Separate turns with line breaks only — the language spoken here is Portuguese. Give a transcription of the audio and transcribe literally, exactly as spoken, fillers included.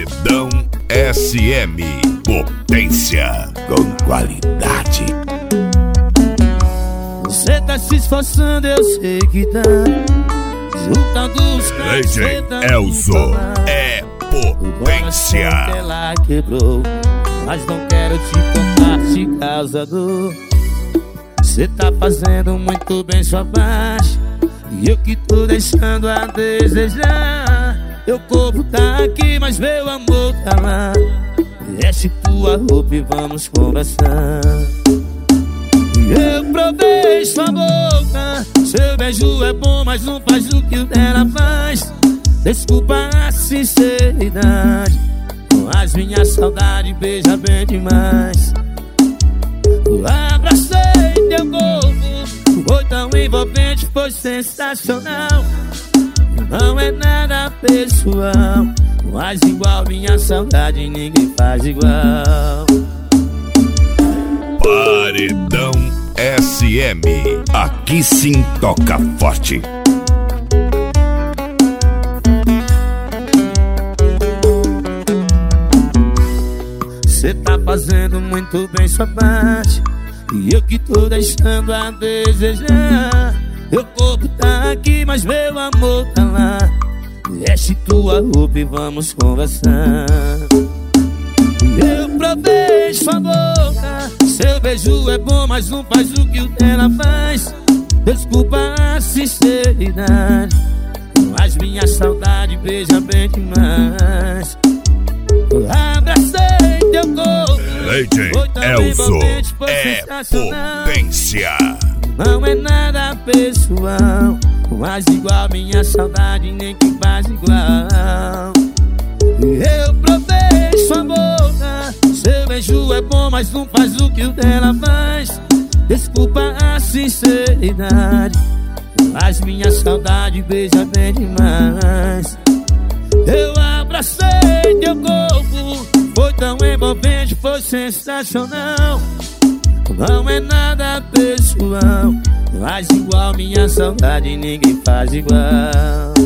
Paredão S M, potência com qualidade.
Você tá se esforçando, eu sei que tá. Juntando os
D J Elzo é potência.
Ela quebrou, mas não quero te contar se causa dor. Você tá fazendo muito bem sua parte, e eu que tô deixando a desejar. Meu corpo tá aqui, mas meu amor tá lá. Veste tua roupa e vamos conversar. Eu provei sua boca, seu beijo é bom, mas não faz o que o dela faz. Desculpa a sinceridade, mas minha saudade beija bem demais. Abracei teu corpo, foi tão envolvente, foi sensacional. Não é nada pessoal, mas igual minha saudade ninguém faz igual.
Paredão S M, aqui sim toca forte.
Cê tá fazendo muito bem sua parte, e eu que tô deixando a desejar. Meu corpo tá aqui, mas meu amor tá lá. Veste tua roupa e vamos conversar. Eu provei sua boca, seu beijo é bom, mas não faz o que o dela faz. Desculpa a sinceridade, mas minha saudade beija bem demais. Abracei teu corpo,
D J Elzo é potência.
Não é nada pessoal, mas igual minha saudade nem que faz igual. Eu provei sua boca, seu beijo é bom, mas não faz o que o dela faz. Desculpa a sinceridade, mas minha saudade beija bem demais. Eu abracei teu corpo, foi tão envolvente, foi sensacional. Não é nada pessoal, mas igual minha saudade ninguém faz igual.